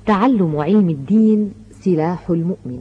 تعلم علم الدين سلاح المؤمن.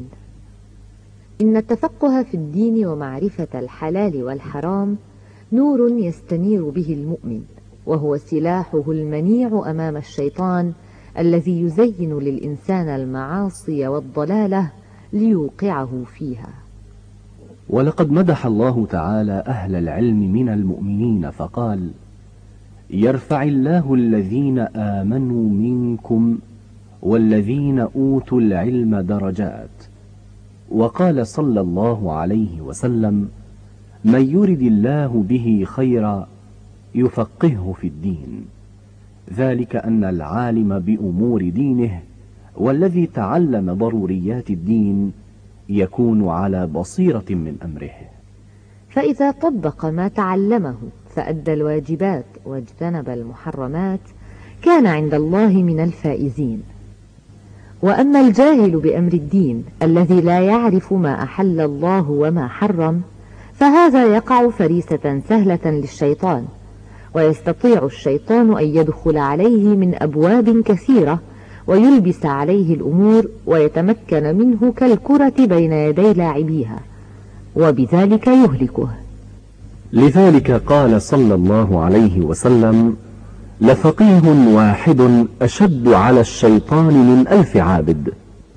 إن التفقه في الدين ومعرفة الحلال والحرام نور يستنير به المؤمن، وهو سلاحه المنيع أمام الشيطان الذي يزين للإنسان المعاصي والضلالة ليوقعه فيها. ولقد مدح الله تعالى أهل العلم من المؤمنين فقال: يرفع الله الذين آمنوا منكم والذين أوتوا العلم درجات. وقال صلى الله عليه وسلم: من يرد الله به خيرا يفقهه في الدين. ذلك أن العالم بأمور دينه والذي تعلم ضروريات الدين يكون على بصيرة من أمره، فإذا طبق ما تعلمه فأدى الواجبات واجتنب المحرمات كان عند الله من الفائزين. وأما الجاهل بأمر الدين الذي لا يعرف ما أحل الله وما حرم فهذا يقع فريسة سهلة للشيطان، ويستطيع الشيطان أن يدخل عليه من أبواب كثيرة ويلبس عليه الأمور ويتمكن منه كالكرة بين يدي لاعبيها، وبذلك يهلكه. لذلك قال صلى الله عليه وسلم: لفقيه واحد أشد على الشيطان من 1000 عابد.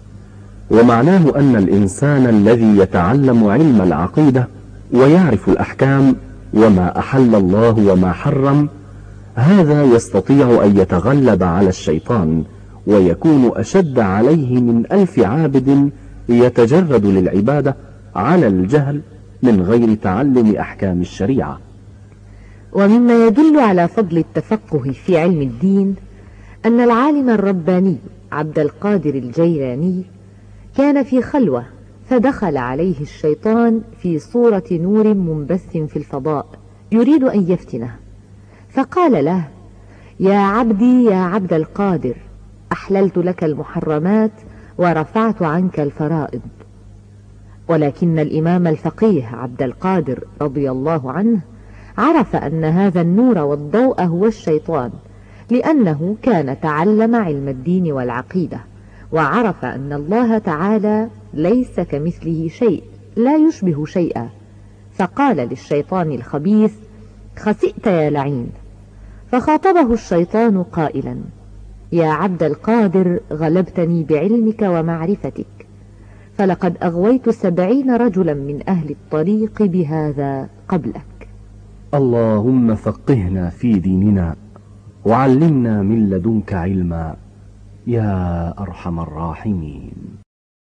ومعناه أن الإنسان الذي يتعلم علم العقيدة ويعرف الأحكام وما أحل الله وما حرم، هذا يستطيع أن يتغلب على الشيطان ويكون أشد عليه من 1000 عابد يتجرد للعبادة على الجهل من غير تعلم أحكام الشريعة. ومما يدل على فضل التفقه في علم الدين أن العالم الرباني عبد القادر الجيلاني كان في خلوة فدخل عليه الشيطان في صورة نور منبث في الفضاء يريد أن يفتنه، فقال له: يا عبدي يا عبد القادر، أحللت لك المحرمات ورفعت عنك الفرائض. ولكن الإمام الفقيه عبد القادر رضي الله عنه عرف أن هذا النور والضوء هو الشيطان، لأنه كان تعلم علم الدين والعقيدة، وعرف أن الله تعالى ليس كمثله شيء لا يشبه شيئا، فقال للشيطان الخبيث: خسئت يا لعين. فخاطبه الشيطان قائلا: يا عبد القادر، غلبتني بعلمك ومعرفتك، فلقد أغويت 70 رجلا من أهل الطريق بهذا قبلك. اللهم فقهنا في ديننا وعلمنا من لدنك علما يا أرحم الراحمين.